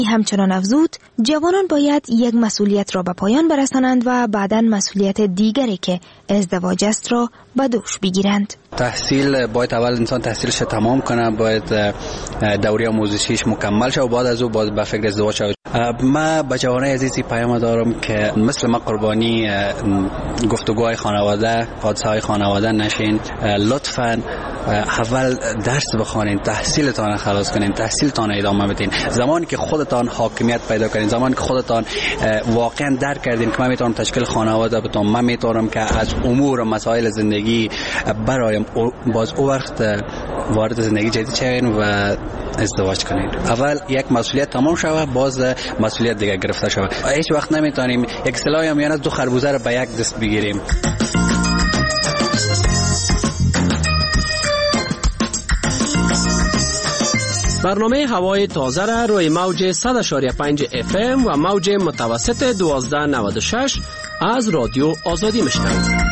همچنان افزود جوانان باید یک مسئولیت را به پایان برسانند و بعداً مسئولیت دیگری که ازدواج است را به دوش بگیرند. تحصیل باید اول انسان تحصیلش تمام کنه، باید دوره آموزشیش مکمل شه و بعد از او باید به فکر ازدواج شه. ما به جوانای عزیزی پیام دارم که مثل ما قربانی گفتگوهای خانواده، حادثه‌های خانواده نشین. لطفاً اول درس بخوانید، تحصیلتان خلاص کنید، تحصیلتان ادامه بدین. زمانی که خودتان حاکمیت پیدا کنید، زمانی که خودتان واقعا درک کردین که من میتونم تشکیل خانواده بدم، من میتونم که از امور و مسائل زندگی برایم، باز او وقت وارد زندگی جدید شوین و ازدواج کنید. اول یک مسئولیت تمام شوه، باز مسئولیت دیگه گرفته شوه. هیچ وقت نمیتونیم یک سلاح یا میان از دو خربوزه رو به یک دست بگیریم. برنامه هوای تازه را روی موج 100.5 FM و موج متوسط 1296 از رادیو آزادی میشنوید.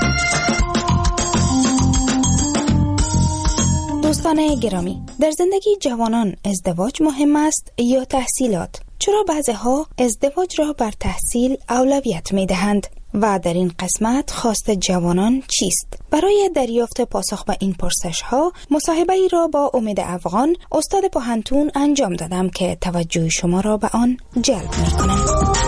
دوستان گرامی، در زندگی جوانان ازدواج مهم است یا تحصیلات؟ چرا بعضی‌ها ازدواج را بر تحصیل اولویت می‌دهند؟ و در این قسمت خواست جوانان چیست؟ برای دریافت پاسخ به این پرسش‌ها مصاحبه‌ای را با امید افغان استاد پوهنتون انجام دادم که توجه شما را به آن جلب می‌کنم.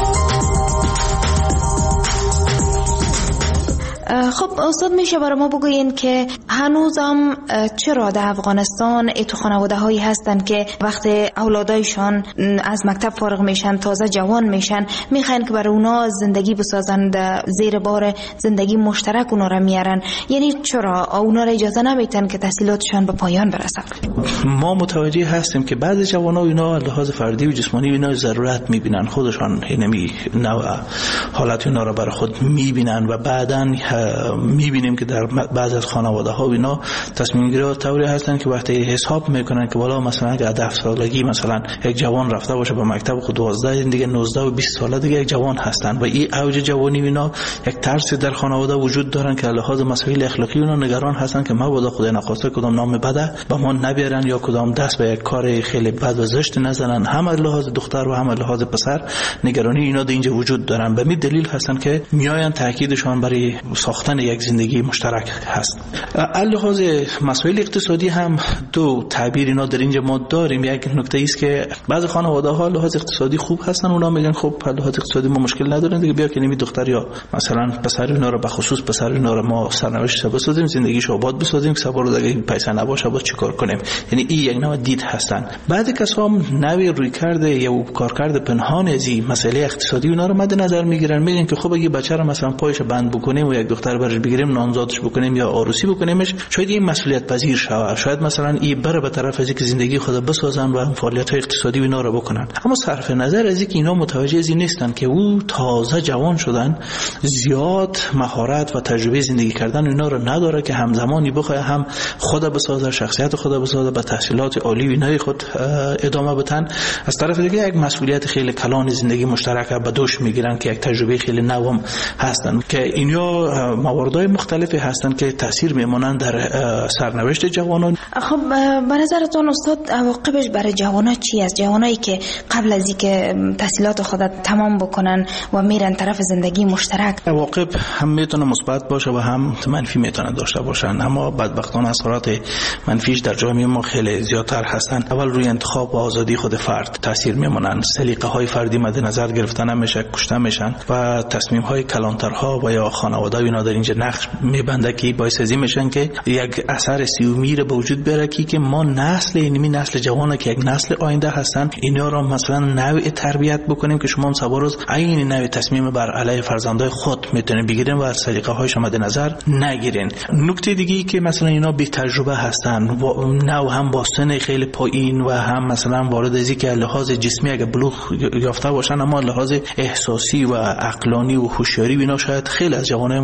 خب استاد، میشه برای ما بگوین که هنوزم چرا در افغانستان تو خانواده هایی هستن که وقتی اولادایشان از مکتب فارغ میشن، تازه جوان میشن، میخواین که برای اونا زندگی بسازن، زیر بار زندگی مشترک اونا را میارن؟ یعنی چرا اونا را اجازه نمیدن که تحصیلاتشان به پایان برسن؟ ما متوجه هستیم که بعضی جوانا اینا لحاظ فردی و جسمانی اینا ضرورت میبینن، خودشان اینمی نوع حالت اینا را برای خود میبینن و بعدن میبینیم که در بعض از خانواده ها اینا تصمیم گیری طوری هستن که وقتی حساب میکنن که والا مثلا اگه 10 سالگی مثلا یک جوان رفته باشه به مکتب خود 12 دیگه 19 و 20 ساله دیگه یک جوان هستن و این اوج جوانی اینا یک ترس در خانواده وجود دارن که لحاظ مسائل اخلاقی اونا نگران هستن که مبادا خدای نخواسته کدام نام بده به ما نبیارن یا کدام دست به یک کار خیلی بد و زشت نزنن. هم از لحاظ دختر و هم از لحاظ پسر نگرانی اینا در اینجا وجود دارن. به می دلیل هستن که میاین تاکیدشان برای ساختن یک زندگی مشترک هست. لحاظ مسائل اقتصادی هم دو تعبیر اینا در اینجا ما داریم. یک نکته است که بعضی خانواده ها لحاظ اقتصادی خوب هستن، اونا میگن خب لحاظ اقتصادی ما مشکل نداریم دیگه، بیا که نمی دختر یا مثلا پسر اینا رو به خصوص پسر اینا رو ما سرنوشت بسازیم، زندگیش آباد بسازیم که سوار دیگه پیسه نباشه با چیکار کنیم. یعنی این یک نوع دید هستن. بعضی کسا هم نوی روی کرده یا کارکرد پنهان از این مسئله اقتصادی اونا رو مد نظر میگیرن، میگن که خب اگه بچه رو مثلا پایش بند بکنیم و یک دختر برش بگیریم، نامزادش بکنیم یا عروسی بکنیمش، شاید این مسئولیت پذیر شود، شاید مثلا این بره به طرف از اینکه زندگی خود بسازن و فعالیت‌های اقتصادی اینا رو بکنن. اما صرف نظر از اینکه اینا متوجه از این نیستن که او تازه جوان شدن، زیاد مهارت و تجربه زندگی کردن اینا رو نداره که همزمانی بخواد هم خود بسازه، شخصیت خود بسازه، به تحصیلات عالی اینا خود ادامه بدن. از طرف دیگه یک مسئولیت خیلی کلان زندگی مشترک به دوش میگیرن که یک تجربه خیلی نوام هستن که اینا مواردهای مختلفی هستن که تاثیر میمونن در سرنوشت جوانان. خب به نظرتون استاد عواقبش برای جوانان چی است؟ جوانایی که قبل از اینکه تحصیلات خود تمام بکنن و میرن طرف زندگی مشترک، عواقب هم میتونه مثبت باشه و هم منفی میتونه داشته باشن، اما بدبختانه اثرات منفیش در جامعه ما خیلی زیادتر هستن. اول روی انتخاب و آزادی خود فرد تاثیر میمونن، سلیقه های فردی مد نظر گرفته نمیشه، کشته میشن و تصمیم های کلانترها و یا خانواده اینا در اینجا نقش میبنده که باعث ازی میشن که یک اثر سیومیر به وجود بیاره که ما نسل اینمی نسل جوانه که یک نسل آینده هستن، اینا رو مثلا نوع تربیت بکنیم که شما هم سوارز این نوع تصمیم بر علیه فرزندای خود میتونین بگیرین و سلیقه هایش مد نظر نگیرین. نکته دیگه ای که مثلا اینا بی تجربه هستن، نوع هم با سن خیلی پایین و هم مثلا وارد ازی که لحاظ جسمی اگه بلوغ یافته باشن اما لحاظ احساسی و عقلانی و هوشیاری اینا شاید خیلی از جوانای ما به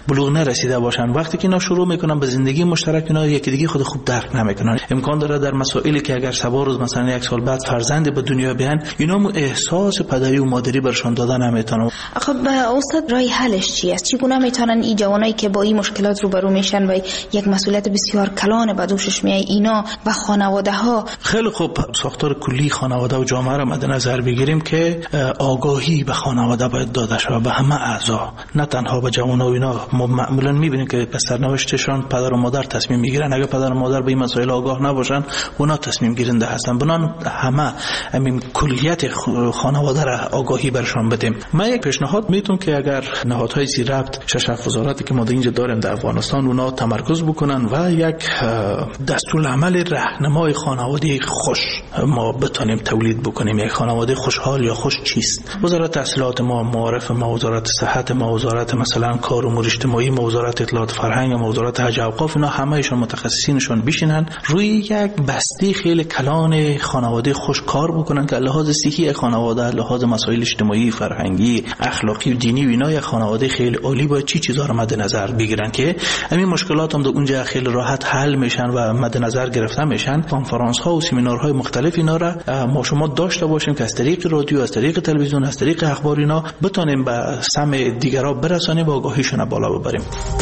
بلوغ نرسیده باشن. وقتی که اینا شروع میکنن به زندگی مشترک، اینا یکی دیگه خود خوب درک نمیکنن. امکان داره در مسائلی که اگر سبا روز مثلا یک سال بعد فرزند به دنیا بیان، اینا احساس پدری و مادری برشان دادن نمیتونن. خب استاد رای حلش چی است؟ چگونه میتونن این جوانایی که با این مشکلات روبرو میشن و یک مسئولیت بسیار کلان به دوشش میاد، اینا و خانواده ها؟ خیلی خوب، ساختار کلی خانواده و جامعه را مد نظر بگیریم که آگاهی به خانواده باید داده شود، به همه اعضا، نه تنها به جوانان و اینا. ما معمولا میبینیم که پس سرنوشتشان پدر و مادر تصمیم میگیرن. اگر پدر و مادر به این مسائل آگاه نباشن، اونا تصمیم گیرنده هستن. بنان همه همین کلیت خانواده را آگاهی برشان بدیم. من یک پیشنهاد میتونم که اگر نهادهای زیر ربط، 6 وزارتی که ما اینجا داریم در افغانستان، اونا تمرکز بکنن و یک دستورالعمل راهنمای خانواده خوش ما بتونیم تولید بکنیم. یک خانواده خوشحال یا خوش چیست؟ وزارت تحصیلات ما، معارف ما، وزارت صحت ما، وزارت مثلا کار و امور اجتماعی ما، وزارت اطلاعات فرهنگ ما، وزارت حج و اوقاف، اینا همه ایشون متخصصینشون بشینن روی یک بسته خیلی کلان خانواده خوش کار بکنن که لحاظ صحی خانواده، لحاظ مسائل اجتماعی، فرهنگی، اخلاقی و دینی و اینا یک خانواده خیلی عالی باید چیزا رو مد نظر بگیرن که همین مشکلات هم در اونجا خیلی راحت حل میشن و مد نظر گرفته میشن. کنفرانس ها و سمینارهای مختلف اینا را ما شما داشته باشیم که از طریق رادیو، از طریق تلویزیون، از طریق اخبار اینا بتونیم به سمع دیگرها برسانیم و آگاهیشون بالا ببریم.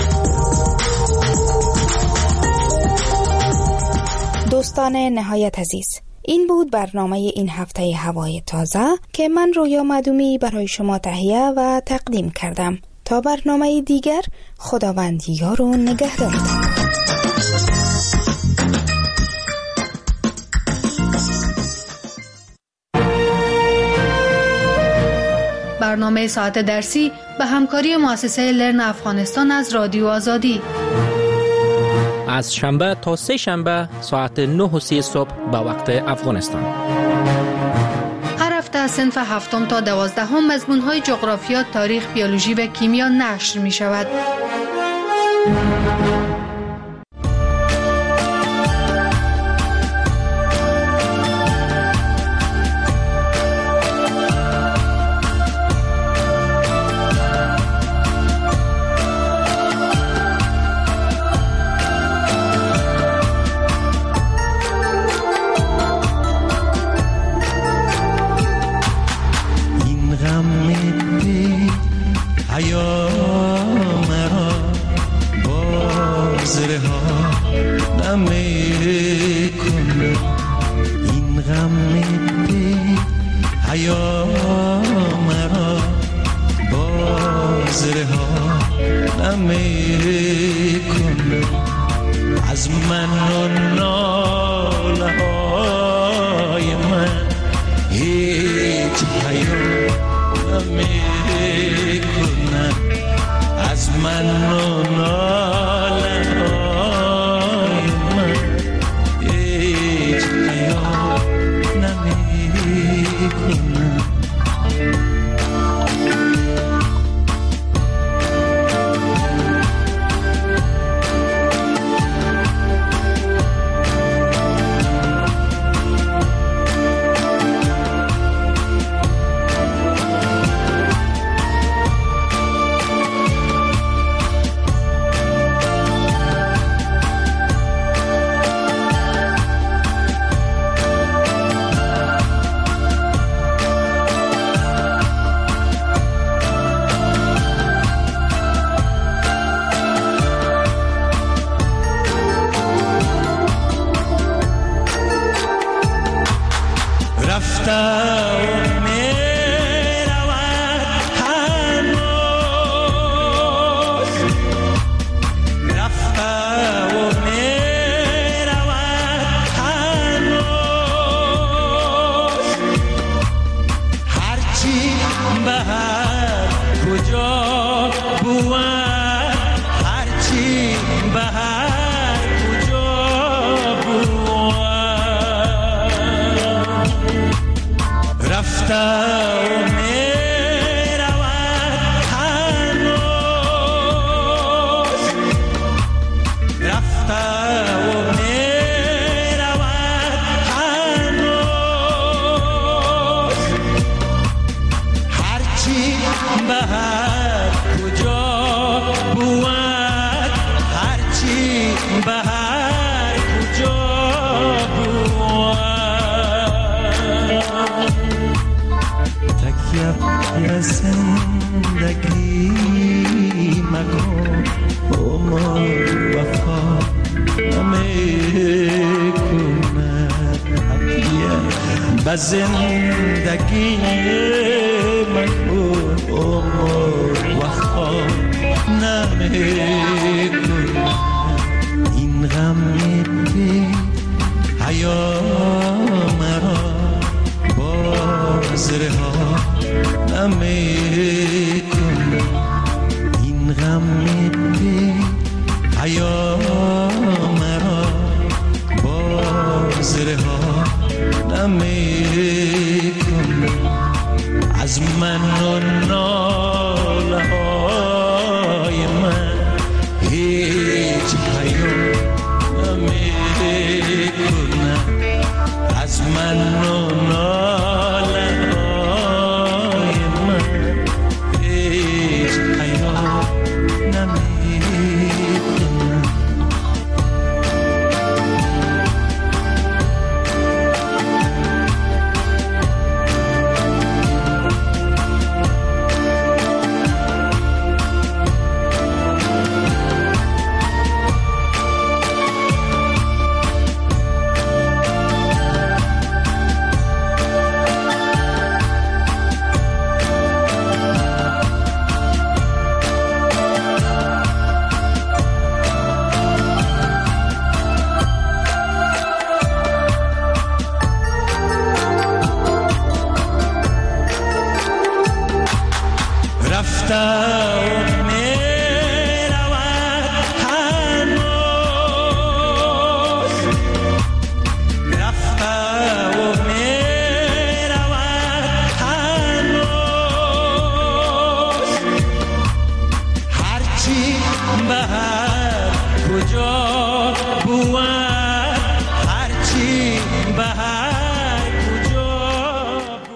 دوستان نهایت عزیز، این بود برنامه این هفته هوای تازه که من رویا مدومی برای شما تهیه و تقدیم کردم. تا برنامه دیگر، خداوند یار و نگهدارتان. برنامه ساعت درسی به همکاری مؤسسه لرن افغانستان از رادیو آزادی، از شنبه تا سه شنبه ساعت 9:30 صبح به وقت افغانستان. هر هفته از صنف 7 تا 12 مضمون‌های جغرافیا، تاریخ، بیولوژی و کیمیا نشر می شود. بهر کجا بود طیب یا زندگی مکن عمر وفا نمیکند به زندگی مکن عمر وفا نمیکند این غم بی حیا مرا باز رها نمیکند این غم بی حیا مرا باز رها نمیکند از من و